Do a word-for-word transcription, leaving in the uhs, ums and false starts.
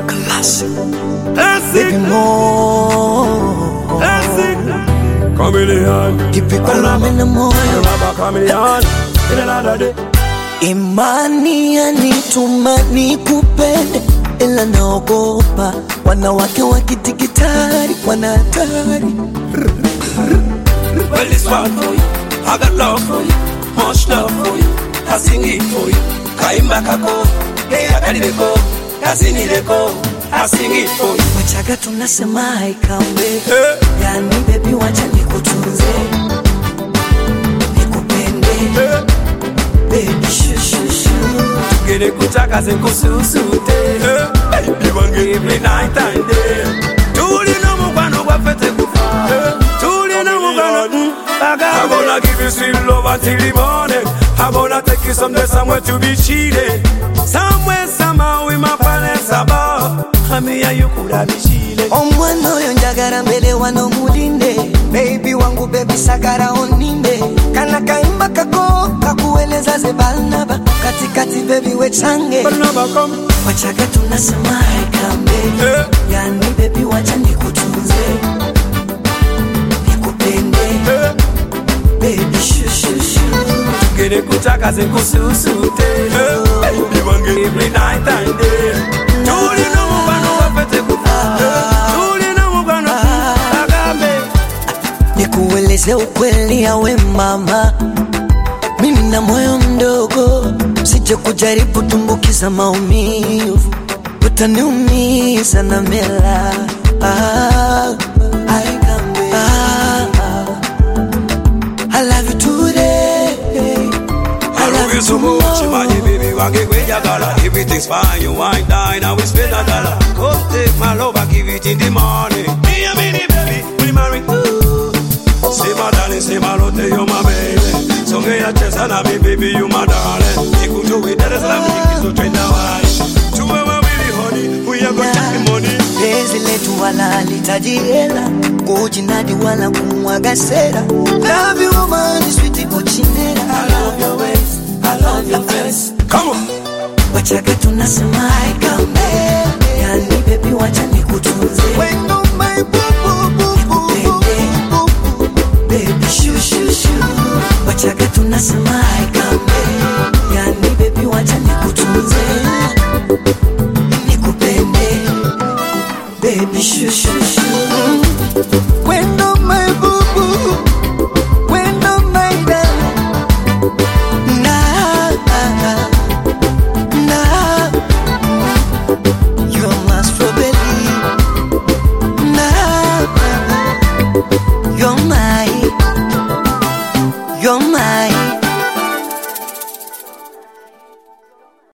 Classic. Baby more. Chameleon. Keep it calm in the morning. Chameleon. In another day. Imani yanituma nikupende, ila naogopa wanawake wa kidigitali wana hatari. Well, it's one for you. I got love for you. Much love for you. I sing it for you. Kaimba kako. Hey, I got it go. I sing it go. I sing it for you. Wachaga tunasema haikambe. Yani baby wacha nikutunze, nikupende. Baby shoo shoo shoo. Gede kuchaka se kususute. Baby wange every night and day. Tuli no mugano wa fete kufa. Tuli no mugano. I'm gonna give you sweet love until the morning. I'm gonna take you someday somewhere to be cheated. Somewhere somehow with my balance above. Hamia you could have been cheated. Omwano yonjagara mbele wano mulinde. Baby wangu baby sakara oninde. Kana kaimba kako kakueleza ze Barnaba. Katikati baby we change. Barnaba come. Wachaga tunasema haikambe. Yeah. Yani baby wacha nikutunze, nikupende. Yeah. Baby shoo shoo shoo. Gede kuchaka se kususute. Baby wange every night and day. Tuli no mugano wa fete kufa. Tuli no mugano agambe. Nikueleze ukweli yawe mama, mimi na moyo mdogo, sije kujaribu tumbukiza maumivu, utaniumiza na mela. Ah, I can be. Ah, I love you today. I love you so much, my baby. Wange kwe jagala, everything's fine. You wine die, now we spend a dollar. Come take my love, I give it in the morning. Me and me, baby, we married. Say my darling, say my love, you're my baby. So me a chest and me, baby, you my darling. You could do it, that is like me, so train the wine. To our baby, honey, we are gonna take the money. Bezi letu wala litaji hela, kujinadi wala kumwaga sera. Love you woman, sweetie kuchinera. I love your ways, I love your face. Come on. Wachaga tunasema haikambe. Yani baby wacha nikutunze. When on my boo boo boo boo boo. Baby shoo shoo shoo. Wachaga tunasema haikambe. Yani baby wacha nikutunze, nikupende. Baby shoo shoo shoo. When on my boo boo. When on my darling. Nah, nah, nah. You're my strawberry. Nah, you're my, you're my.